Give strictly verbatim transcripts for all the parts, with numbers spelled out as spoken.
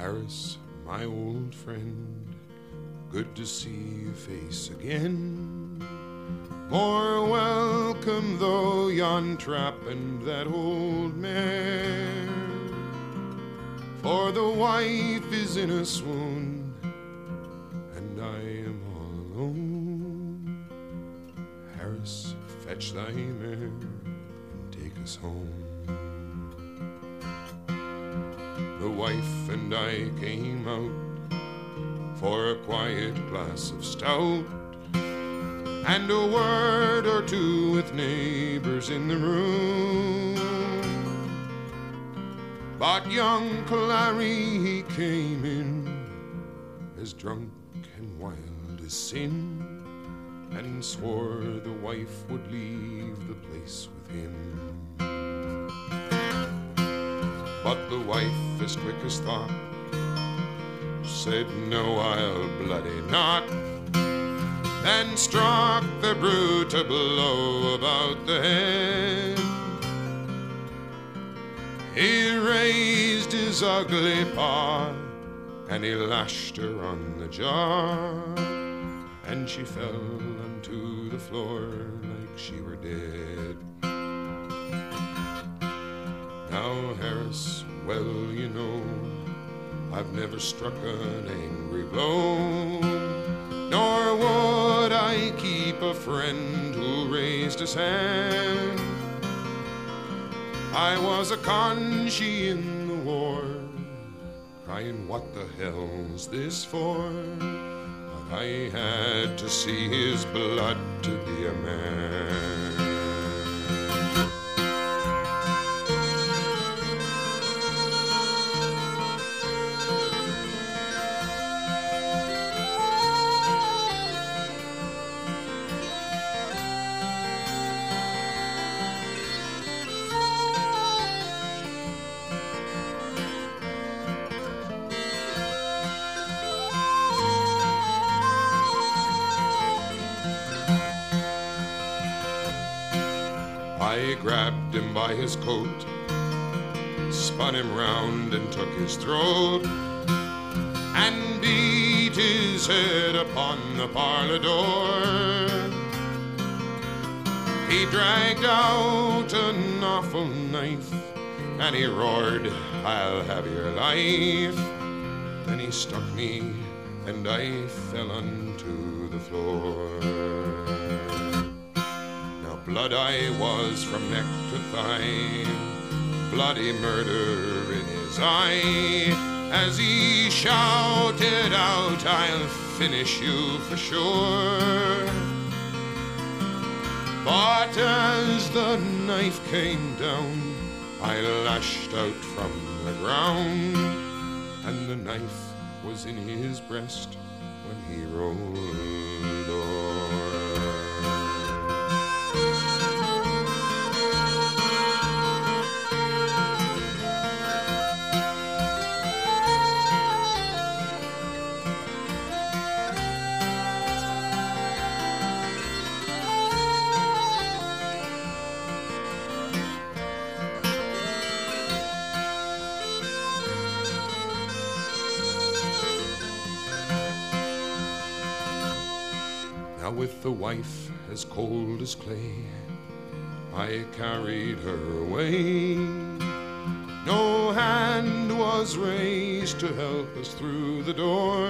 Harris, my old friend, good to see your face again. More welcome though yon trap and that old mare, for the wife is in a swoon and I am all alone. Harris, fetch thy mare and take us home. The wife and I came out for a quiet glass of stout and a word or two with neighbors in the room. But young Clary, he came in as drunk and wild as sin, and swore the wife would leave the place with him. But the wife, as quick as thought, said, no, I'll bloody not, then struck the brute a blow about the head. He raised his ugly paw and he lashed her on the jaw, and she fell onto the floor like she were dead. Now, Harris, well, you know, I've never struck an angry blow, nor would I keep a friend who raised his hand. I was a conchie in the war, crying, what the hell's this for? But I had to see his blood to be a man. I grabbed him by his coat, spun him round and took his throat, and beat his head upon the parlour door. He dragged out an awful knife, and he roared, I'll have your life. Then he struck me, and I fell onto the floor. Blood I was from neck to thigh, bloody murder in his eye, as he shouted out, I'll finish you for sure. But as the knife came down, I lashed out from the ground, and the knife was in his breast when he rolled o'er. With the wife as cold as clay, I carried her away. No hand was raised to help us through the door,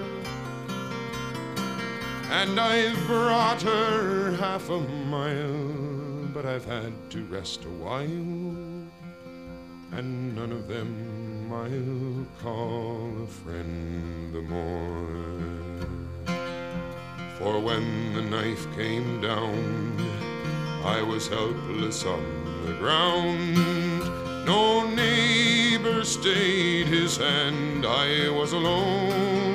and I've brought her half a mile, but I've had to rest a while, and none of them I'll call a friend the more. For when the knife came down, I was helpless on the ground. No neighbor stayed his hand, I was alone.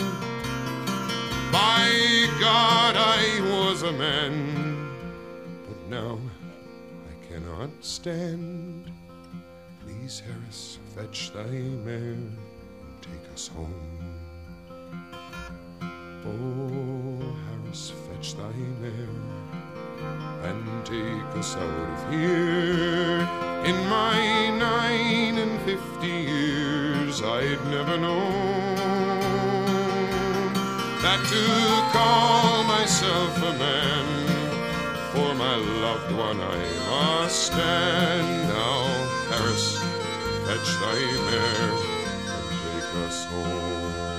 By God, I was a man, but now I cannot stand. Please, Harris, fetch thy mare and take us home. Oh, Harris, fetch thy mare and take us out of here. In my nine and fifty years, I'd never known that to call myself a man, for my loved one I must stand. Now, Paris, fetch thy mare and take us home.